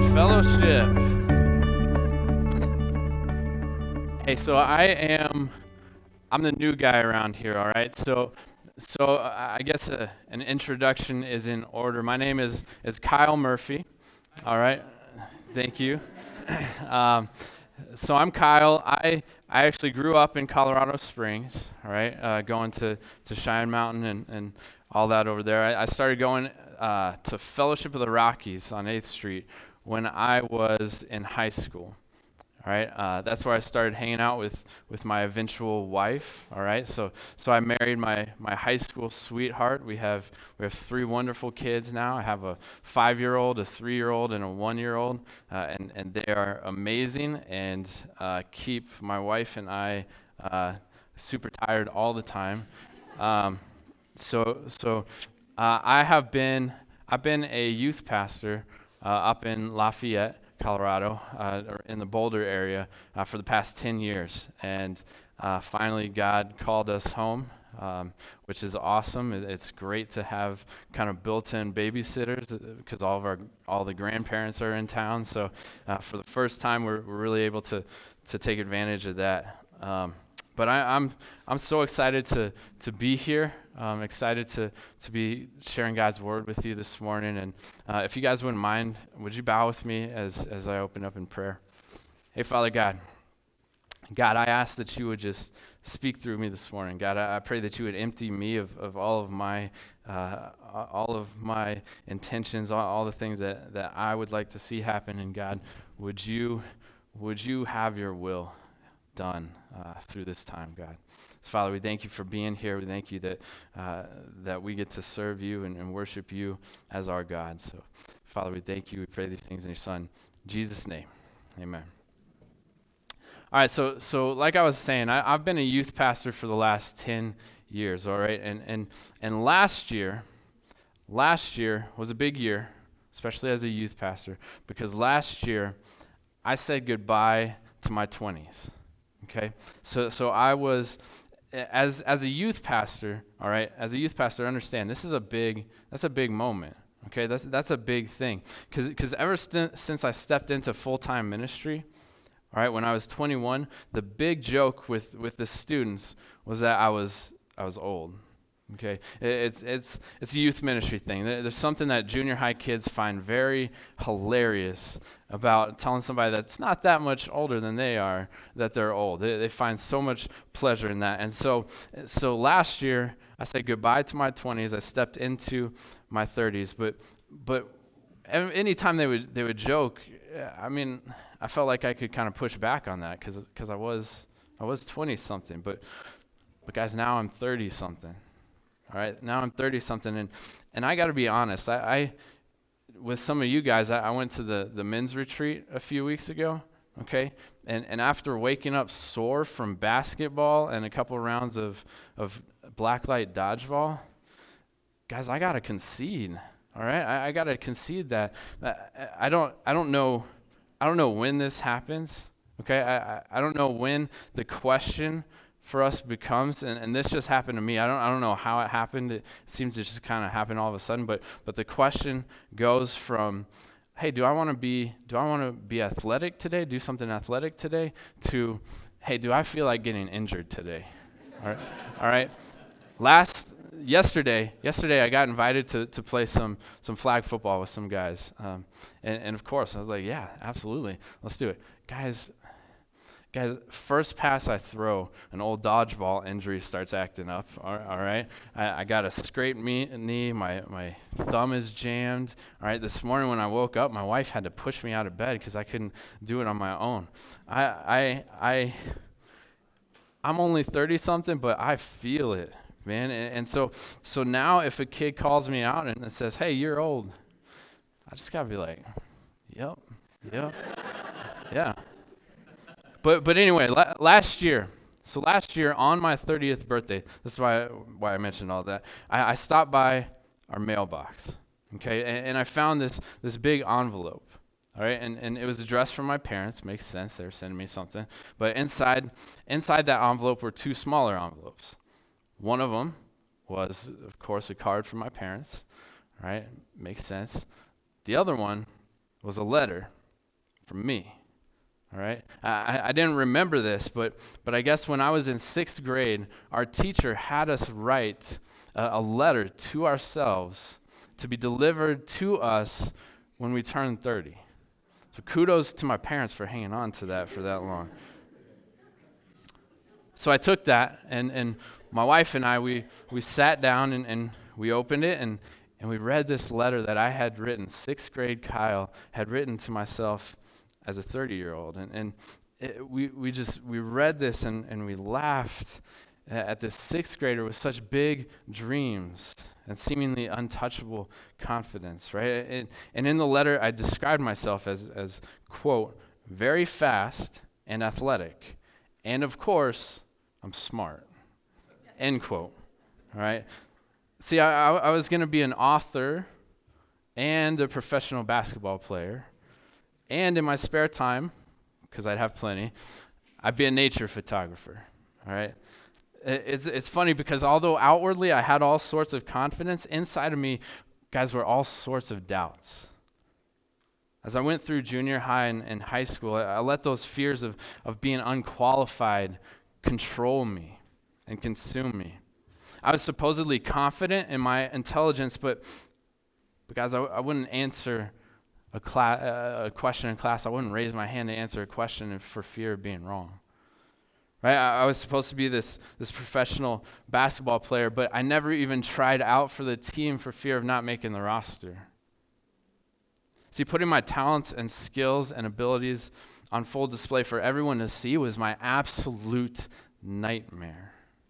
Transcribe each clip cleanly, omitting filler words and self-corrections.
Fellowship. Hey, so I'm the new guy around here, all right? So I guess an introduction is in order. My name is Kyle Murphy, all right? Thank you. um, so I'm Kyle. I actually grew up in Colorado Springs, all right, going to Cheyenne Mountain and all that over there. I started going to Fellowship of the Rockies on 8th Street when I was in high school. All right, that's where I started hanging out with my eventual wife. All right, so I married my high school sweetheart. We have three wonderful kids now. I have a 5-year-old, a 3-year-old, and a 1-year-old, and they are amazing and keep my wife and I super tired all the time. I've been a youth pastor up in Lafayette, Colorado, or in the Boulder area for the past 10 years. And finally, God called us home, which is awesome. It's great to have kind of built-in babysitters because all the grandparents are in town. So for the first time, we're really able to take advantage of that. But I'm so excited to be here. I'm excited to be sharing God's word with you this morning. And if you guys wouldn't mind, would you bow with me as I open up in prayer? Hey, Father God, I ask that you would just speak through me this morning. God, I pray that you would empty me of all of my intentions, all the things that I would like to see happen. And God, would you have your will done through this time, God. So, Father, we thank you for being here. We thank you that we get to serve you and worship you as our God. So, Father, we thank you. We pray these things in your Son, Jesus' name. Amen. All right, so like I was saying, I've been a youth pastor for the last 10 years, all right? And last year was a big year, especially as a youth pastor, because last year I said goodbye to my 20s. Okay, so I was, as a youth pastor, all right, as a youth pastor, understand that's a big moment, okay, that's a big thing, because ever since I stepped into full-time ministry, all right, when I was 21, the big joke with the students was that I was old. Okay, it's a youth ministry thing. There's something that junior high kids find very hilarious about telling somebody that's not that much older than they are that they're old. They find so much pleasure in that. And so last year I said goodbye to my 20s. I stepped into my 30s. But anytime they would joke, I mean, I felt like I could kind of push back on that because I was 20 something. But guys, now I'm 30 something. All right, now I'm 30-something, and I got to be honest. I with some of you guys, I went to the men's retreat a few weeks ago, okay? And after waking up sore from basketball and a couple rounds of blacklight dodgeball, guys, I got to concede, all right? I got to concede that I don't know when this happens, okay? I don't know when the question for us becomes, and this just happened to me. I don't know how it happened. It seems to just kind of happen all of a sudden. But the question goes from, hey, do I want to be athletic today? Do something athletic today? To, hey, do I feel like getting injured today? All right. Yesterday, I got invited to play some flag football with some guys, and of course I was like, yeah, absolutely, let's do it, guys. First pass I throw, an old dodgeball injury starts acting up, all right? I got a scraped knee, my thumb is jammed, all right? This morning when I woke up, my wife had to push me out of bed because I couldn't do it on my own. I'm only 30-something, but I feel it, man. And so now if a kid calls me out and it says, hey, you're old, I just got to be like, yep, yeah. But anyway, last year on my 30th birthday, this is why I mentioned all that, I stopped by our mailbox, okay, and I found this big envelope, all right, and it was addressed from my parents. Makes sense, they were sending me something. But inside that envelope were two smaller envelopes. One of them was, of course, a card from my parents, all right, makes sense. The other one was a letter from me. All right? I didn't remember this, but I guess when I was in 6th grade, our teacher had us write a letter to ourselves to be delivered to us when we turned 30. So kudos to my parents for hanging on to that for that long. So I took that, and my wife and I, we sat down and we opened it, and we read this letter that I had written, 6th grade Kyle had written to myself as a 30-year-old. We read this and we laughed at this 6th grader with such big dreams and seemingly untouchable confidence, right? And in the letter, I described myself as quote, very fast and athletic. And of course, I'm smart, end quote, all right? See, I was going to be an author and a professional basketball player. And in my spare time, because I'd have plenty, I'd be a nature photographer, all right? It's funny because although outwardly I had all sorts of confidence, inside of me, guys, were all sorts of doubts. As I went through junior high and high school, I let those fears of being unqualified control me and consume me. I was supposedly confident in my intelligence, but guys, I wouldn't answer a question in class. I wouldn't raise my hand to answer a question for fear of being wrong. Right? I was supposed to be this professional basketball player, but I never even tried out for the team for fear of not making the roster. See, putting my talents and skills and abilities on full display for everyone to see was my absolute nightmare.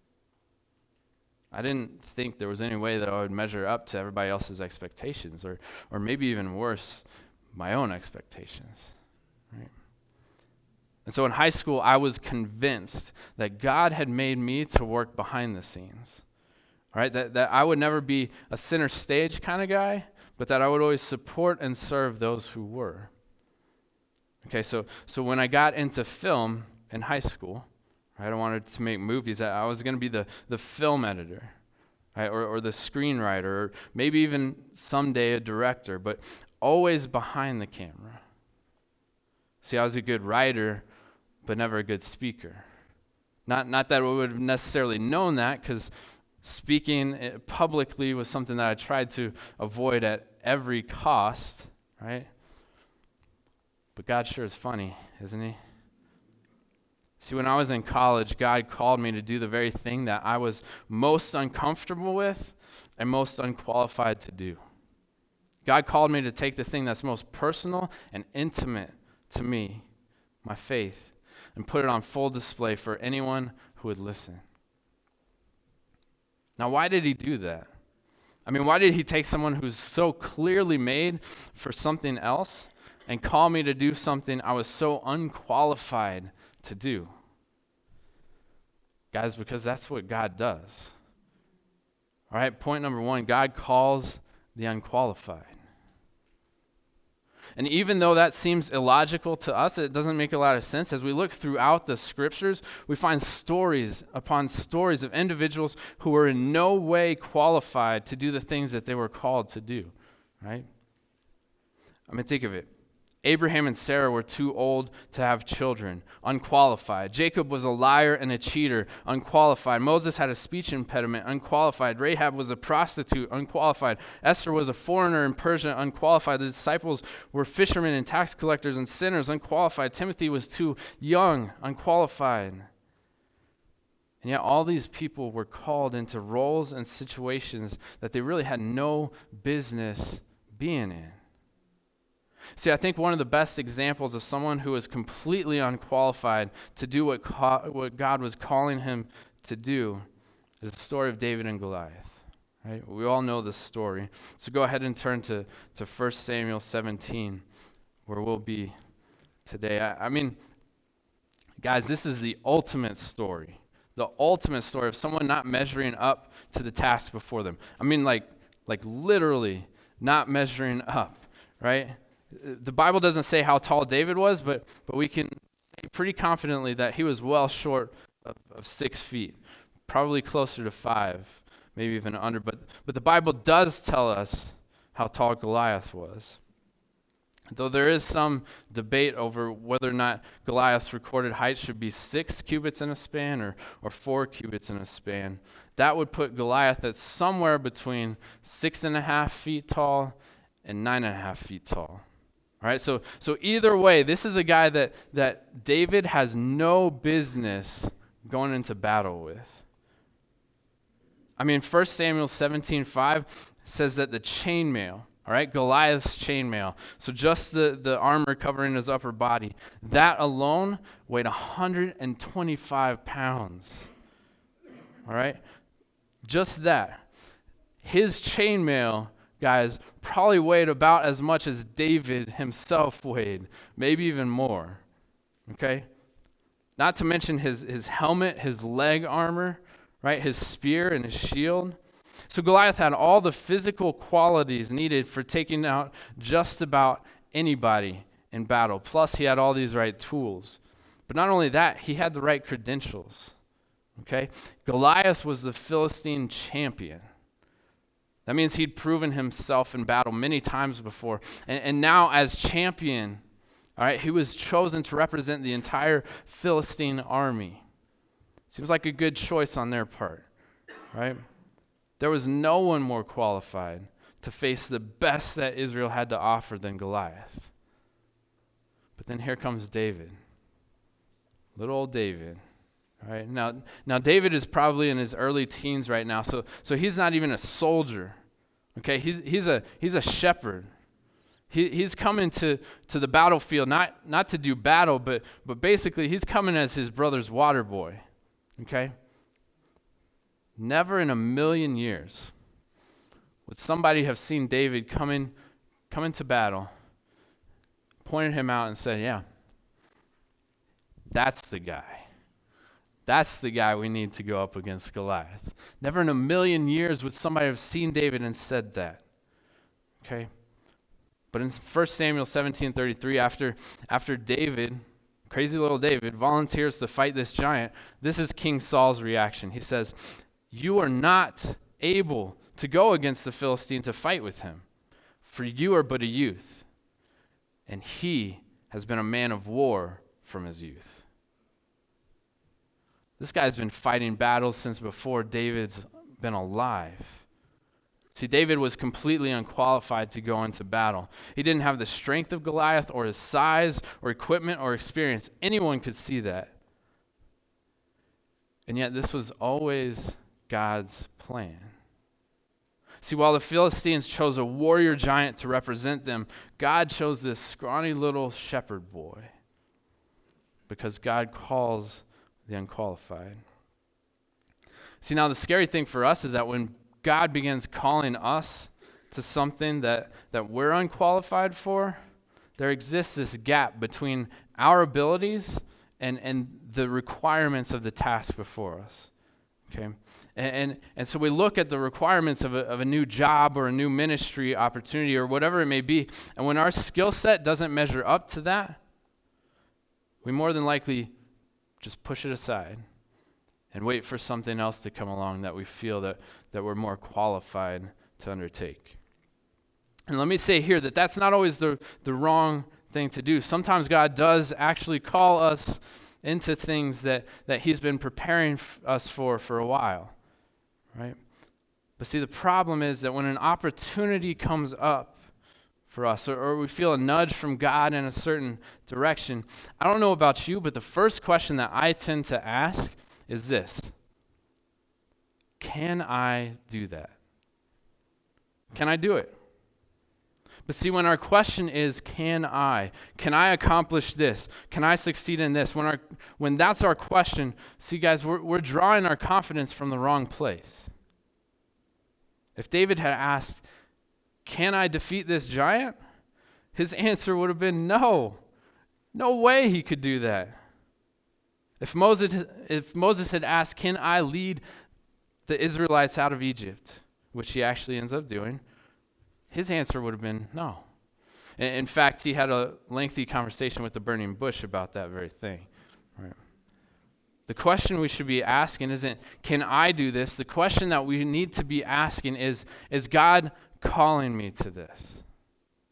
I didn't think there was any way that I would measure up to everybody else's expectations, or maybe even worse, my own expectations. Right? And so in high school, I was convinced that God had made me to work behind the scenes. All right? That I would never be a center stage kind of guy, but that I would always support and serve those who were. Okay, so when I got into film in high school, right, I wanted to make movies. I was going to be the film editor, right, or the screenwriter, or maybe even someday a director, but always behind the camera. See, I was a good writer, but never a good speaker. Not that I would have necessarily known that, because speaking publicly was something that I tried to avoid at every cost, right? But God sure is funny, isn't he? See, when I was in college, God called me to do the very thing that I was most uncomfortable with and most unqualified to do. God called me to take the thing that's most personal and intimate to me, my faith, and put it on full display for anyone who would listen. Now, why did he do that? I mean, why did he take someone who's so clearly made for something else and call me to do something I was so unqualified to do? Guys, because that's what God does. All right, point number one, God calls the unqualified. And even though that seems illogical to us, it doesn't make a lot of sense. As we look throughout the scriptures, we find stories upon stories of individuals who were in no way qualified to do the things that they were called to do, right? I mean, think of it. Abraham and Sarah were too old to have children, unqualified. Jacob was a liar and a cheater, unqualified. Moses had a speech impediment, unqualified. Rahab was a prostitute, unqualified. Esther was a foreigner in Persia, unqualified. The disciples were fishermen and tax collectors and sinners, unqualified. Timothy was too young, unqualified. And yet all these people were called into roles and situations that they really had no business being in. See, I think one of the best examples of someone who is completely unqualified to do what God was calling him to do is the story of David and Goliath. Right? We all know this story. So go ahead and turn to 1 Samuel 17, where we'll be today. I mean, guys, this is the ultimate story. The ultimate story of someone not measuring up to the task before them. I mean, like literally not measuring up, right? The Bible doesn't say how tall David was, but we can say pretty confidently that he was well short of 6 feet, probably closer to 5, maybe even under. But the Bible does tell us how tall Goliath was. Though there is some debate over whether or not Goliath's recorded height should be 6 cubits in a span or 4 cubits in a span, that would put Goliath at somewhere between 6.5 feet tall and 9.5 feet tall. All right, so either way, this is a guy that David has no business going into battle with. I mean, 1 Samuel 17:5 says that the chainmail, all right, Goliath's chainmail, so just the armor covering his upper body, that alone weighed 125 pounds. All right? Just that. His chainmail, guys, probably weighed about as much as David himself weighed, maybe even more. Okay? Not to mention his helmet, his leg armor, right? His spear and his shield. So Goliath had all the physical qualities needed for taking out just about anybody in battle. Plus, he had all these right tools. But not only that, he had the right credentials. Okay? Goliath was the Philistine champion. That means he'd proven himself in battle many times before. And now as champion, all right, he was chosen to represent the entire Philistine army. Seems like a good choice on their part, right? There was no one more qualified to face the best that Israel had to offer than Goliath. But then here comes David. Little old David. All right? Now David is probably in his early teens right now, so he's not even a soldier. Okay? He's a shepherd. He's coming to the battlefield not to do battle, but basically he's coming as his brother's water boy. Okay? Never in a million years would somebody have seen David come into battle, pointed him out and said, yeah, that's the guy. That's the guy we need to go up against Goliath. Never in a million years would somebody have seen David and said that. Okay? But in 1 Samuel 17:33, after David, crazy little David, volunteers to fight this giant, this is King Saul's reaction. He says, "You are not able to go against the Philistine to fight with him, for you are but a youth, and he has been a man of war from his youth." This guy's been fighting battles since before David's been alive. See, David was completely unqualified to go into battle. He didn't have the strength of Goliath or his size or equipment or experience. Anyone could see that. And yet this was always God's plan. See, while the Philistines chose a warrior giant to represent them, God chose this scrawny little shepherd boy because God calls the unqualified. See, now the scary thing for us is that when God begins calling us to something that we're unqualified for, there exists this gap between our abilities and the requirements of the task before us. Okay? And so we look at the requirements of a new job or a new ministry opportunity or whatever it may be, and when our skill set doesn't measure up to that, we more than likely just push it aside and wait for something else to come along that we feel that we're more qualified to undertake. And let me say here that that's not always the wrong thing to do. Sometimes God does actually call us into things that he's been preparing us for a while, right? But see, the problem is that when an opportunity comes up for us, or we feel a nudge from God in a certain direction, I don't know about you, but the first question that I tend to ask is this: can I do that? Can I do it? But see, when our question is, can I accomplish this? Can I succeed in this? When that's our question, see guys, we're drawing our confidence from the wrong place. If David had asked, can I defeat this giant? His answer would have been no. No way he could do that. If Moses had asked, can I lead the Israelites out of Egypt, which he actually ends up doing, his answer would have been no. In fact, he had a lengthy conversation with the burning bush about that very thing. Right? The question we should be asking isn't, can I do this? The question that we need to be asking is God calling me to this?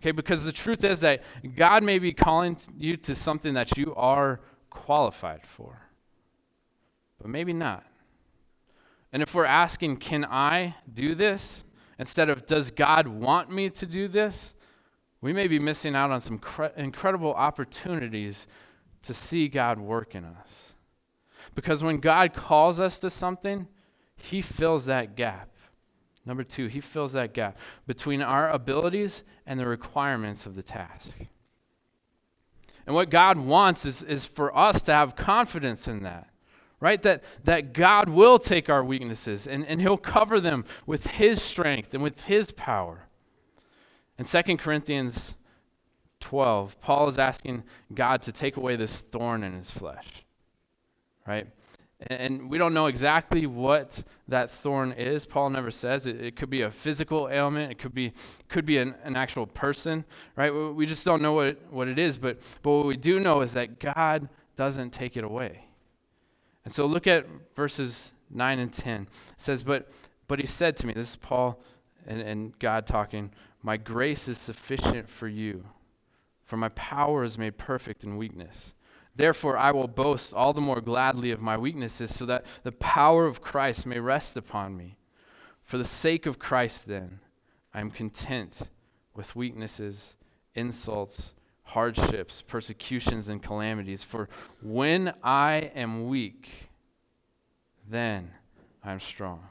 Okay, because the truth is that God may be calling you to something that you are qualified for, but maybe not. And if we're asking, can I do this, instead of does God want me to do this, we may be missing out on some incredible opportunities to see God work in us. Because when God calls us to something, he fills that gap. Number 2, he fills that gap between our abilities and the requirements of the task. And what God wants is for us to have confidence in that, right? That God will take our weaknesses and he'll cover them with his strength and with his power. In 2 Corinthians 12, Paul is asking God to take away this thorn in his flesh, right? And we don't know exactly what that thorn is. Paul never says. It could be a physical ailment. It could be an actual person, right? We just don't know what it is. But what we do know is that God doesn't take it away. And so look at verses 9 and 10. It says, but he said to me, this is Paul and God talking, my grace is sufficient for you, for my power is made perfect in weakness. Therefore, I will boast all the more gladly of my weaknesses, so that the power of Christ may rest upon me. For the sake of Christ, then, I am content with weaknesses, insults, hardships, persecutions, and calamities. For when I am weak, then I am strong.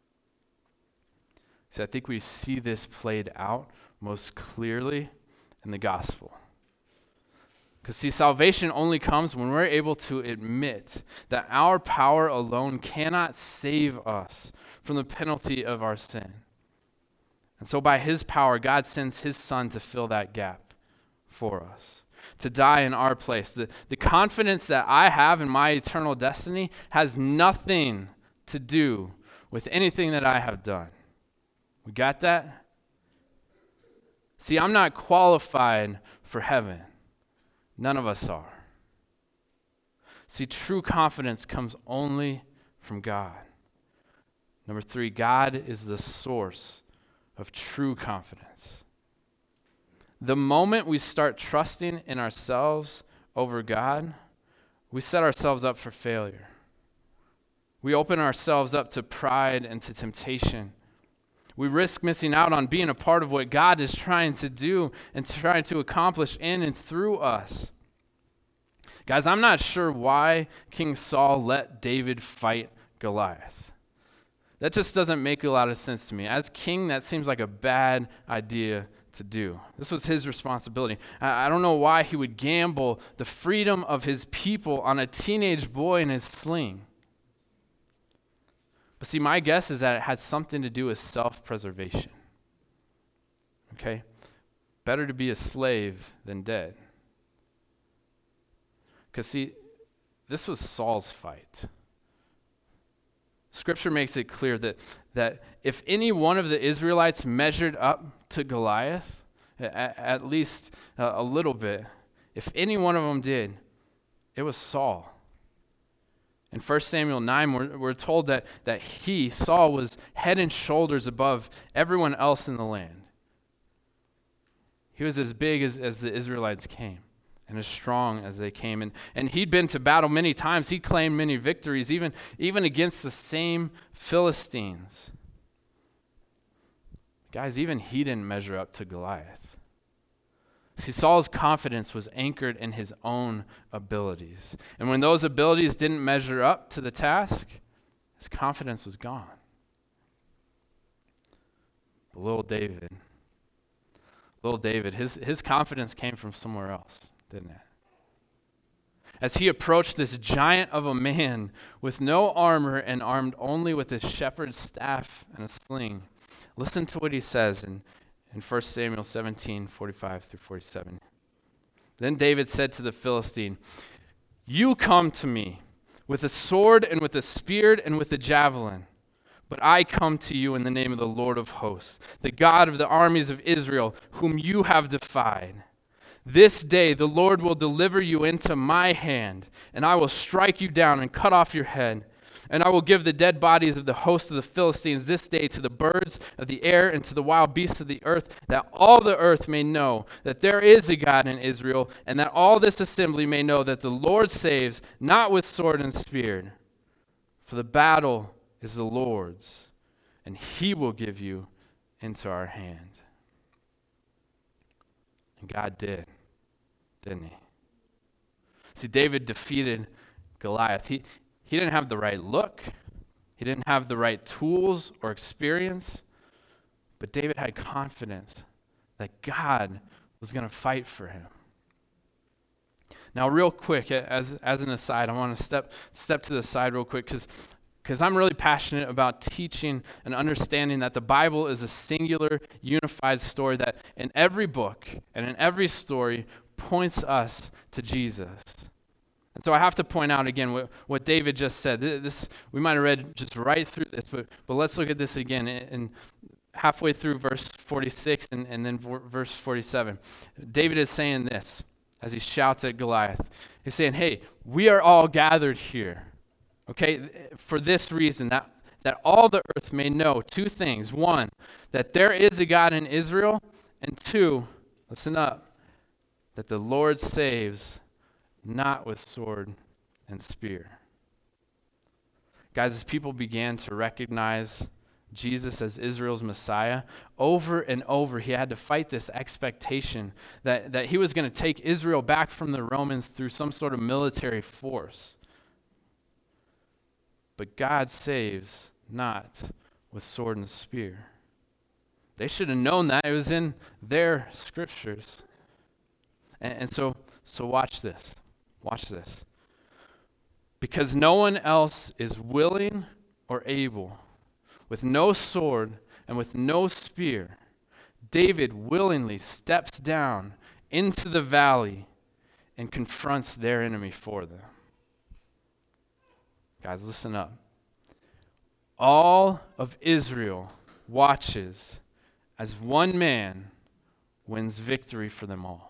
So I think we see this played out most clearly in the gospel. Because see, salvation only comes when we're able to admit that our power alone cannot save us from the penalty of our sin. And so by his power, God sends his son to fill that gap for us, to die in our place. The confidence that I have in my eternal destiny has nothing to do with anything that I have done. We got that? See, I'm not qualified for heaven. None of us are. See, true confidence comes only from God. Number 3, God is the source of true confidence. The moment we start trusting in ourselves over God, we set ourselves up for failure. We open ourselves up to pride and to temptation. We risk missing out on being a part of what God is trying to do and trying to accomplish in and through us. Guys, I'm not sure why King Saul let David fight Goliath. That just doesn't make a lot of sense to me. As king, that seems like a bad idea to do. This was his responsibility. I don't know why he would gamble the freedom of his people on a teenage boy in his sling. But see, my guess is that it had something to do with self-preservation. Okay? Better to be a slave than dead. Because see, this was Saul's fight. Scripture makes it clear that if any one of the Israelites measured up to Goliath, at least a little bit, if any one of them did, it was Saul. In 1 Samuel 9, we're told that Saul, was head and shoulders above everyone else in the land. He was as big as the Israelites came and as strong as they came. And he'd been to battle many times. He claimed many victories, even against the same Philistines. Guys, even he didn't measure up to Goliath. See, Saul's confidence was anchored in his own abilities. And when those abilities didn't measure up to the task, his confidence was gone. But little David, his confidence came from somewhere else, didn't it? As he approached this giant of a man with no armor and armed only with his shepherd's staff and a sling, listen to what he says in 1 Samuel 17, 45 through 47. Then David said to the Philistine, "You come to me with a sword and with a spear and with a javelin, but I come to you in the name of the Lord of hosts, the God of the armies of Israel, whom you have defied. This day the Lord will deliver you into my hand, and I will strike you down and cut off your head. And I will give the dead bodies of the host of the Philistines this day to the birds of the air and to the wild beasts of the earth, that all the earth may know that there is a God in Israel, and that all this assembly may know that the Lord saves, not with sword and spear. For the battle is the Lord's, and he will give you into our hand. And God did, didn't he? See, David defeated Goliath. He didn't have the right look. He didn't have the right tools or experience. But David had confidence that God was going to fight for him. Now, real quick, as an aside, I want to step to the side real quick because I'm really passionate about teaching and understanding that the Bible is a singular, unified story that in every book and in every story points us to Jesus. And so I have to point out again what David just said. This we might have read just right through this, but let's look at this again in halfway through verse 46 and then verse 47. David is saying this as he shouts at Goliath. He's saying, hey, we are all gathered here, okay, for this reason, that all the earth may know two things. One, that there is a God in Israel, and two, listen up, that the Lord saves not with sword and spear. Guys, as people began to recognize Jesus as Israel's Messiah, over and over he had to fight this expectation that he was going to take Israel back from the Romans through some sort of military force. But God saves not with sword and spear. They should have known that. It was in their scriptures. And so watch this. Watch this. Because no one else is willing or able, with no sword and with no spear, David willingly steps down into the valley and confronts their enemy for them. Guys, listen up. All of Israel watches as one man wins victory for them all.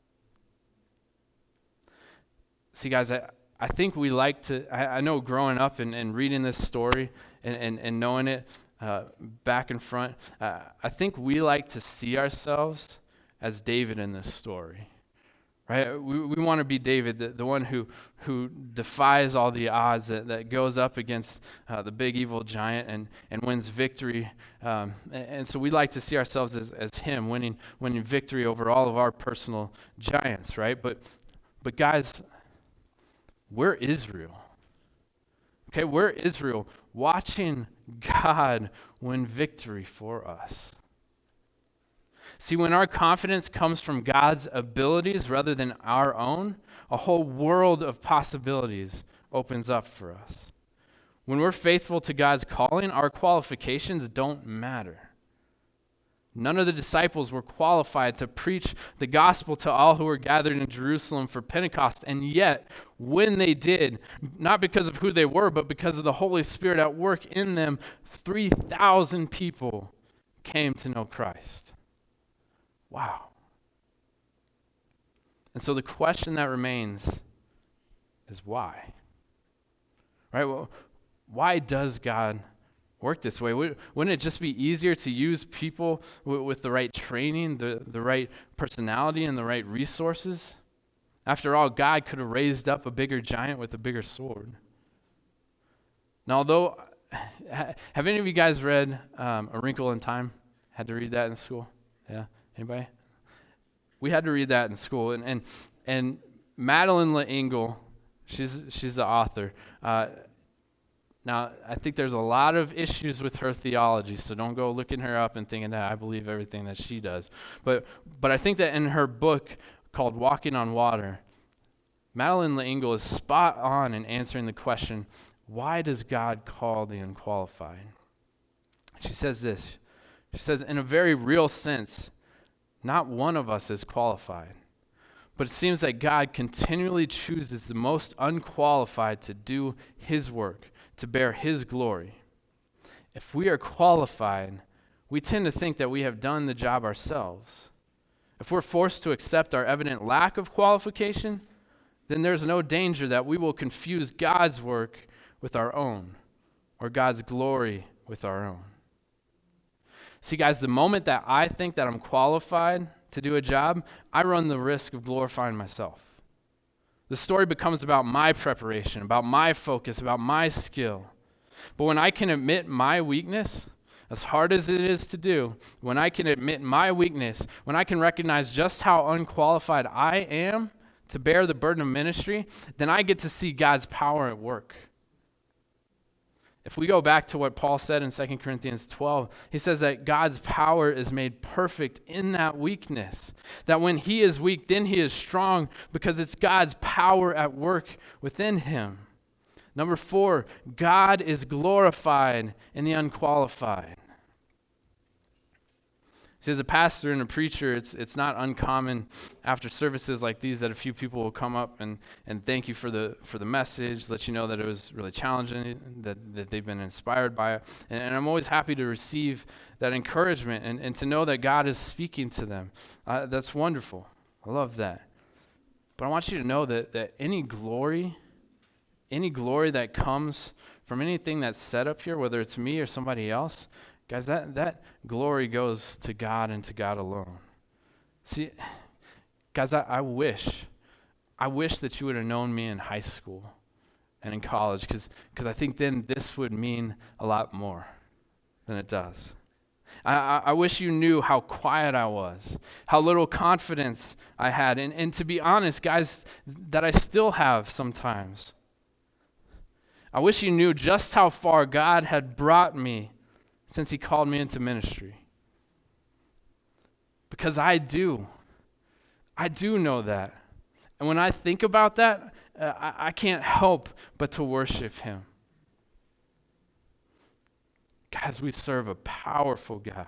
See, guys, I think we like to, I know growing up and reading this story and knowing it back and front, I think we like to see ourselves as David in this story, right? We want to be David, the one who defies all the odds, that goes up against the big evil giant and wins victory. And so we like to see ourselves as him, winning victory over all of our personal giants, right? But guys, we're Israel. Okay, we're Israel watching God win victory for us. See, when our confidence comes from God's abilities rather than our own, a whole world of possibilities opens up for us. When we're faithful to God's calling, our qualifications don't matter. None of the disciples were qualified to preach the gospel to all who were gathered in Jerusalem for Pentecost. And yet, when they did, not because of who they were, but because of the Holy Spirit at work in them, 3,000 people came to know Christ. Wow. And so the question that remains is why? Right? Well, why does God work this way? Wouldn't it just be easier to use people with the right training, the right personality, and the right resources? After all, God could have raised up a bigger giant with a bigger sword. Now, although, have any of you guys read A Wrinkle in Time? Had to read that in school? Yeah? Anybody? We had to read that in school. And Madeleine L'Engle, she's the author. Now, I think there's a lot of issues with her theology, so don't go looking her up and thinking that I believe everything that she does. But I think that in her book called Walking on Water, Madeleine L'Engle is spot on in answering the question, why does God call the unqualified? She says this. She says, in a very real sense, not one of us is qualified. But it seems that God continually chooses the most unqualified to do his work, to bear his glory. If we are qualified, we tend to think that we have done the job ourselves. If we're forced to accept our evident lack of qualification, then there's no danger that we will confuse God's work with our own. or God's glory with our own? See, guys, the moment that I think that I'm qualified to do a job, I run the risk of glorifying myself. The story becomes about my preparation, about my focus, about my skill. But when I can admit my weakness, as hard as it is to do, when I can admit my weakness, when I can recognize just how unqualified I am to bear the burden of ministry, then I get to see God's power at work. If we go back to what Paul said in 2 Corinthians 12, he says that God's power is made perfect in that weakness. That when he is weak, then he is strong because it's God's power at work within him. Number 4, God is glorified in the unqualified. See, as a pastor and a preacher, it's not uncommon after services like these that a few people will come up and thank you for the message, let you know that it was really challenging, that they've been inspired by it. And I'm always happy to receive that encouragement and to know that God is speaking to them. That's wonderful. I love that. But I want you to know that any glory that comes from anything that's set up here, whether it's me or somebody else, guys, that glory goes to God and to God alone. See, guys, I wish that you would have known me in high school and in college, because I think then this would mean a lot more than it does. I wish you knew how quiet I was, how little confidence I had, and to be honest, guys, that I still have sometimes. I wish you knew just how far God had brought me since he called me into ministry. Because I do know that. And when I think about that, I can't help but to worship him. Guys, we serve a powerful God.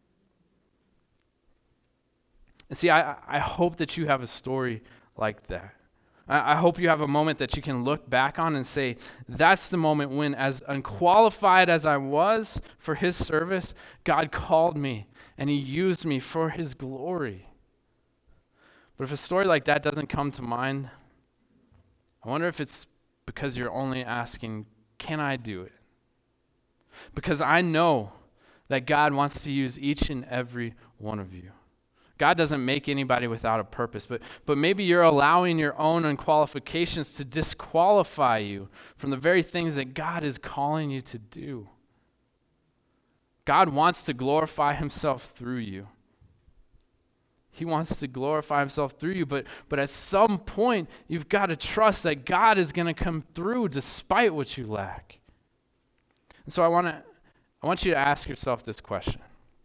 And see, I hope that you have a story like that. I hope you have a moment that you can look back on and say, that's the moment when, as unqualified as I was for his service, God called me and he used me for his glory. But if a story like that doesn't come to mind, I wonder if it's because you're only asking, can I do it? Because I know that God wants to use each and every one of you. God doesn't make anybody without a purpose, but maybe you're allowing your own unqualifications to disqualify you from the very things that God is calling you to do. God wants to glorify himself through you. He wants to glorify himself through you, but at some point, you've got to trust that God is going to come through despite what you lack. And so I want you to ask yourself this question.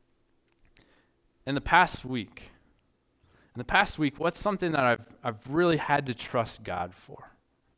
In the past week, what's something that I've really had to trust God for?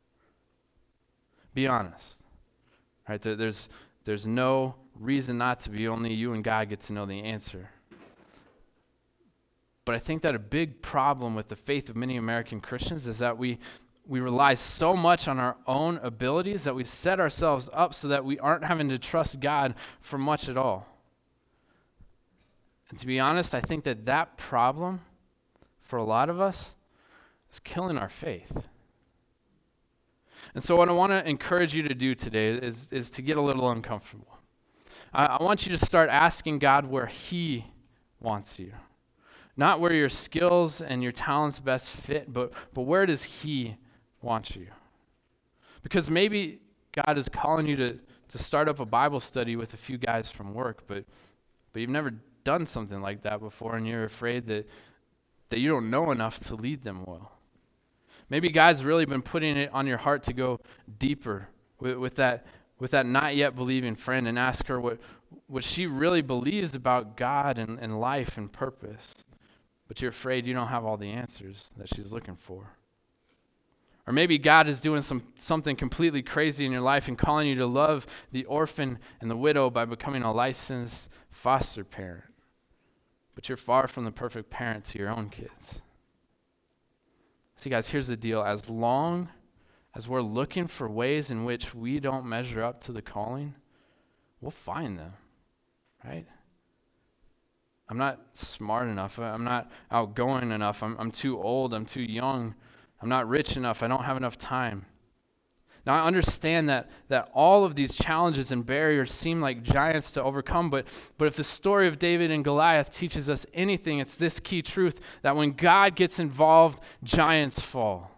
Be honest. Right? There's no reason not to be. Only you and God get to know the answer. But I think that a big problem with the faith of many American Christians is that we rely so much on our own abilities that we set ourselves up so that we aren't having to trust God for much at all. And to be honest, I think that problem for a lot of us is killing our faith. And so what I want to encourage you to do today is to get a little uncomfortable. I want you to start asking God where he wants you. Not where your skills and your talents best fit, but where does he want you? Because maybe God is calling you to start up a Bible study with a few guys from work, but you've never done something like that before, and you're afraid that you don't know enough to lead them well. Maybe God's really been putting it on your heart to go deeper with that not yet believing friend and ask her what she really believes about God and life and purpose. But you're afraid you don't have all the answers that she's looking for. Or maybe God is doing something completely crazy in your life and calling you to love the orphan and the widow by becoming a licensed foster parent. But you're far from the perfect parent to your own kids. See, guys, here's the deal. As long as we're looking for ways in which we don't measure up to the calling, we'll find them, right? I'm not smart enough. I'm not outgoing enough. I'm too old. I'm too young. I'm not rich enough. I don't have enough time. Now, I understand that all of these challenges and barriers seem like giants to overcome, but if the story of David and Goliath teaches us anything, it's this key truth, that when God gets involved, giants fall.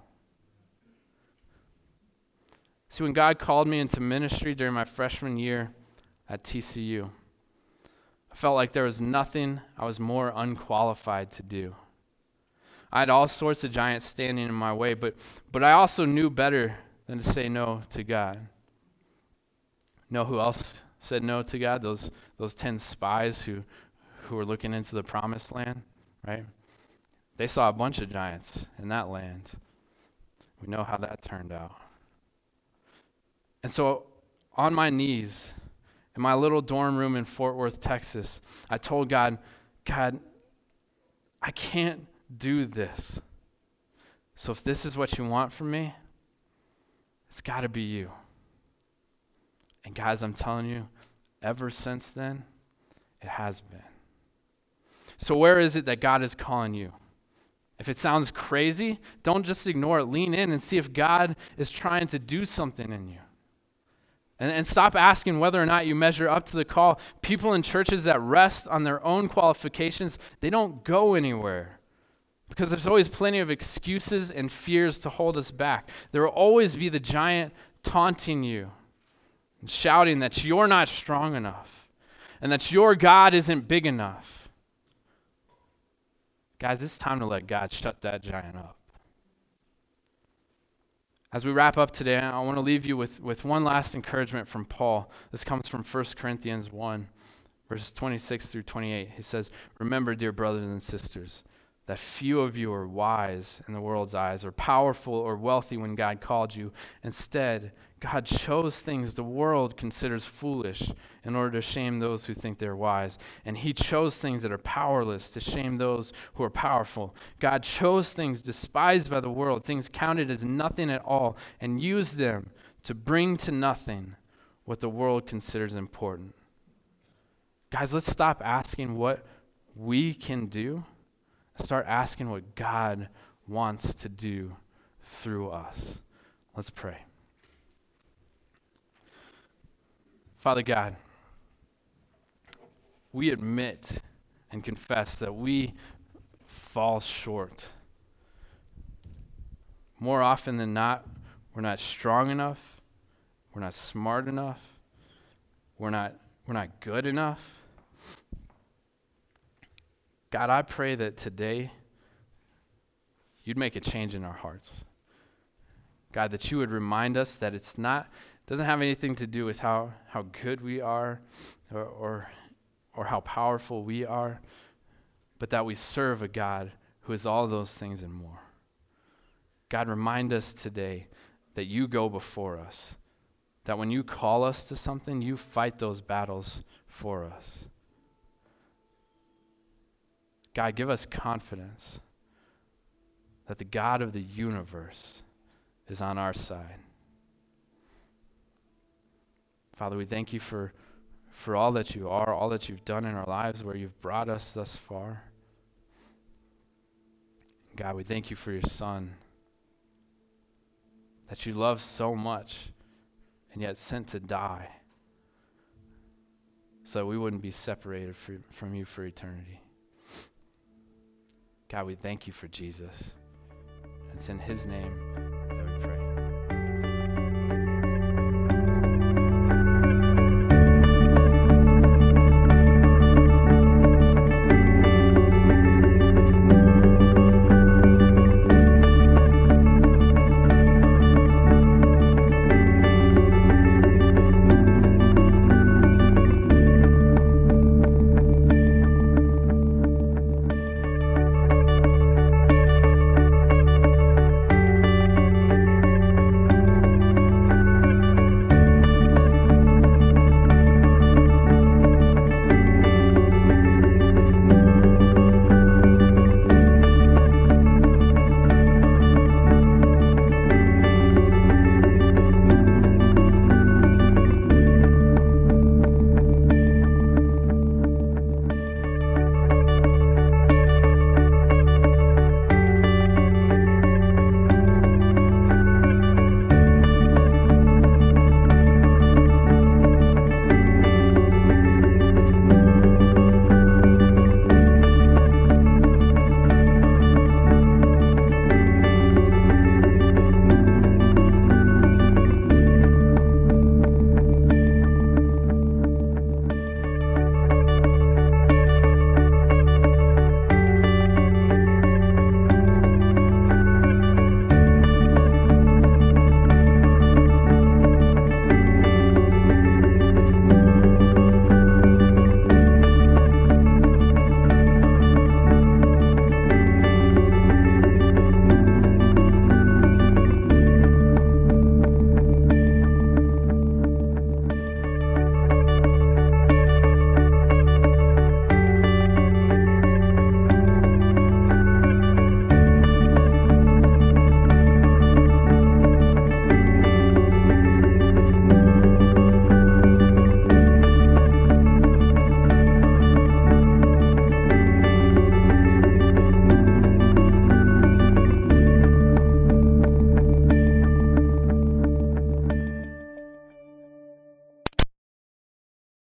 See, when God called me into ministry during my freshman year at TCU, I felt like there was nothing I was more unqualified to do. I had all sorts of giants standing in my way, but I also knew better than to say no to God. Know who else said no to God? Those 10 spies who were looking into the promised land, right? They saw a bunch of giants in that land. We know how that turned out. And so on my knees in my little dorm room in Fort Worth, Texas, I told God, I can't do this. So if this is what you want from me, it's got to be you. And guys, I'm telling you, ever since then, it has been. So where is it that God is calling you? If it sounds crazy, don't just ignore it. Lean in and see if God is trying to do something in you. And stop asking whether or not you measure up to the call. People in churches that rest on their own qualifications, they don't go anywhere. Because there's always plenty of excuses and fears to hold us back. There will always be the giant taunting you and shouting that you're not strong enough and that your God isn't big enough. Guys, it's time to let God shut that giant up. As we wrap up today, I want to leave you with one last encouragement from Paul. This comes from 1 Corinthians 1, verses 26 through 28. He says, "Remember, dear brothers and sisters, that few of you are wise in the world's eyes, or powerful or wealthy when God called you. Instead, God chose things the world considers foolish in order to shame those who think they're wise. And he chose things that are powerless to shame those who are powerful. God chose things despised by the world, things counted as nothing at all, and used them to bring to nothing what the world considers important." Guys, let's stop asking what we can do. Start asking what God wants to do through us. Let's pray. Father God, we admit and confess that we fall short. More often than not, we're not strong enough, we're not smart enough, we're not good enough. God, I pray that today you'd make a change in our hearts. God, that you would remind us that it doesn't have anything to do with how good we are or how powerful we are, but that we serve a God who is all those things and more. God, remind us today that you go before us, that when you call us to something, you fight those battles for us. God, give us confidence that the God of the universe is on our side. Father, we thank you for all that you are, all that you've done in our lives, where you've brought us thus far. God, we thank you for your Son, that you love so much and yet sent to die so that we wouldn't be separated from you for eternity. God, we thank you for Jesus. It's in his name